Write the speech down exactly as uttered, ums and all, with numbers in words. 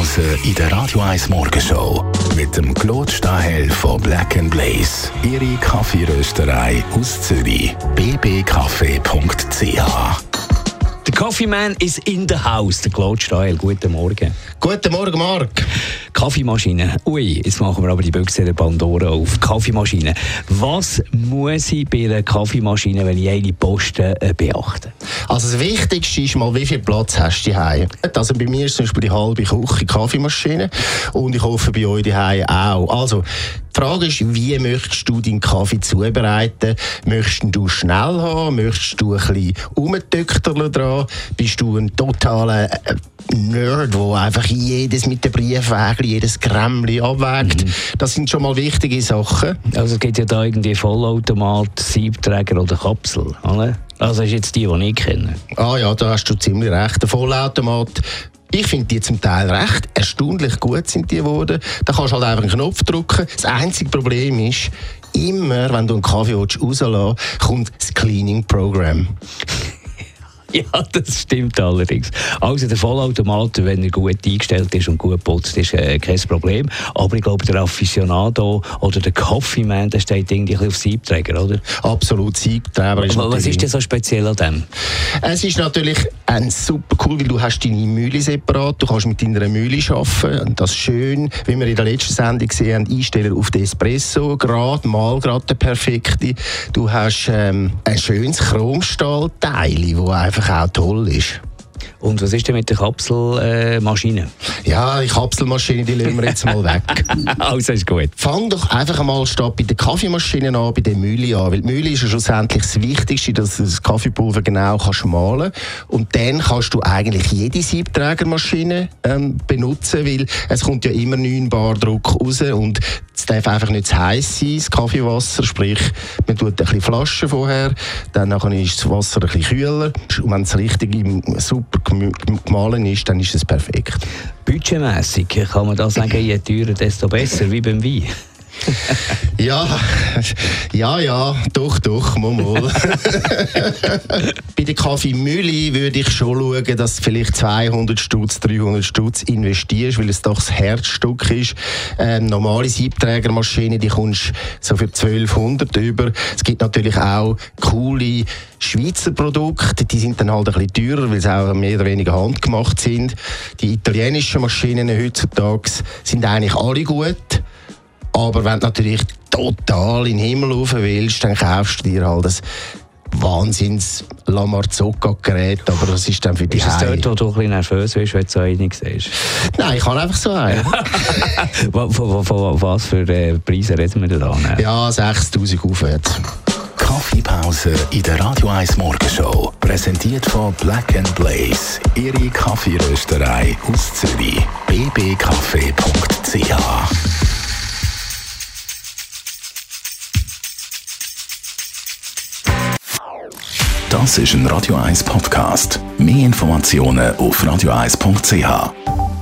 Kaffeepause in der Radio eins Morgenshow mit dem Claude Stahel von Black and Blaze. Ihre Kaffeerösterei aus Zürich. b b kaffee punkt c h. Der Kaffeeman ist in the house, der Claude Stahel. Guten Morgen. Guten Morgen, Marc. Kaffeemaschine. Ui, jetzt machen wir aber die Büchse der Pandora auf. Kaffeemaschine. Was muss ich bei einer Kaffeemaschine, wenn ich eine poste, äh, beachten? Also das Wichtigste ist mal, wie viel Platz hast du daheim? Also bei mir ist zum Beispiel die halbe Küche Kaffeemaschine und ich hoffe bei euch daheim auch. Also die Frage ist, wie möchtest du deinen Kaffee zubereiten? Möchtest du schnell haben? Möchtest du ein bisschen rumtöchterle dran? Bist du ein totaler äh, Nerd, der einfach jedes mit den Briefwägeln, jedes Grämmchen abwägt? Mhm. Das sind schon mal wichtige Sachen. Also es gibt ja da irgendwie Vollautomat, Siebträger oder Kapsel, oder? Also das ist jetzt die, die ich kenne. Ah ja, da hast du ziemlich recht. Der Vollautomat, ich finde die zum Teil recht erstaunlich gut sind die geworden. Da kannst du halt einfach einen Knopf drücken. Das einzige Problem ist, immer wenn du einen Kaffee rauslassen willst, kommt das Cleaning-Programm. Ja, das stimmt allerdings. Also der Vollautomat, wenn er gut eingestellt ist und gut putzt, ist äh, kein Problem. Aber ich glaube, der Aficionado oder der Kaffeeman, der steht irgendwie ein bisschen auf Siebträger, oder? Absolut, Siebträger ist Was ist denn so speziell an dem? Es ist natürlich ein super cool, weil du hast deine Mühle separat, du kannst mit deiner Mühle arbeiten. Und das schön, wie wir in der letzten Sendung gesehen haben, einstellen auf den Espresso, gerade mal gerade der perfekte. Du hast ähm, ein schönes Chromstahlteil, das einfach auch toll ist. Und was ist denn mit der Kapselmaschine? Äh, ja, die Kapselmaschine, die lassen wir jetzt mal weg. Also ist gut. Fang doch einfach einmal statt bei der Kaffeemaschine an, bei der Mühle an. Weil die Mühle ist ja schlussendlich das Wichtigste, dass du das Kaffeepulver genau kannst mahlen kannst. Und dann kannst du eigentlich jede Siebträgermaschine ähm, benutzen, weil es kommt ja immer neun Bar Druck raus und es darf einfach nicht zu heiß sein, das Kaffeewasser. Sprich, man tut ein bisschen Flaschen vorher, dann ist das Wasser ein bisschen kühler. Und wenn es richtig super gemahlen ist, dann ist es perfekt. Budgetmässig kann man da sagen, je teurer, desto besser, wie beim Wein. ja, ja, ja, doch, doch, mal, mal. Bei der Kaffeemühle würde ich schon schauen, dass du vielleicht zweihundert Stutz, dreihundert Stutz investierst, weil es doch das Herzstück ist. Ähm, normale Siebträgermaschine, die kommst so für zwölfhundert über. Es gibt natürlich auch coole Schweizer Produkte, die sind dann halt ein bisschen teurer, weil sie auch mehr oder weniger handgemacht sind. Die italienischen Maschinen heutzutage sind eigentlich alle gut. Aber wenn du natürlich total in den Himmel rauf willst, dann kaufst du dir halt das Wahnsinns La Marzocca-Gerät, aber das ist dann für dich. Ist es dort, wo du ein bisschen nervös bist, wenn du so einig siehst? Nein, ich kann einfach so einen. Was für äh, Preise reden wir da? Ne? Ja, sechstausend aufwärts. Kaffeepause in der Radio eins Morgenshow. Präsentiert von Black and Blaze. Ihre Kaffeerösterei aus Zürich. b b kaffee punkt c h. Das ist ein Radio eins Podcast. Mehr Informationen auf radio eins punkt c h.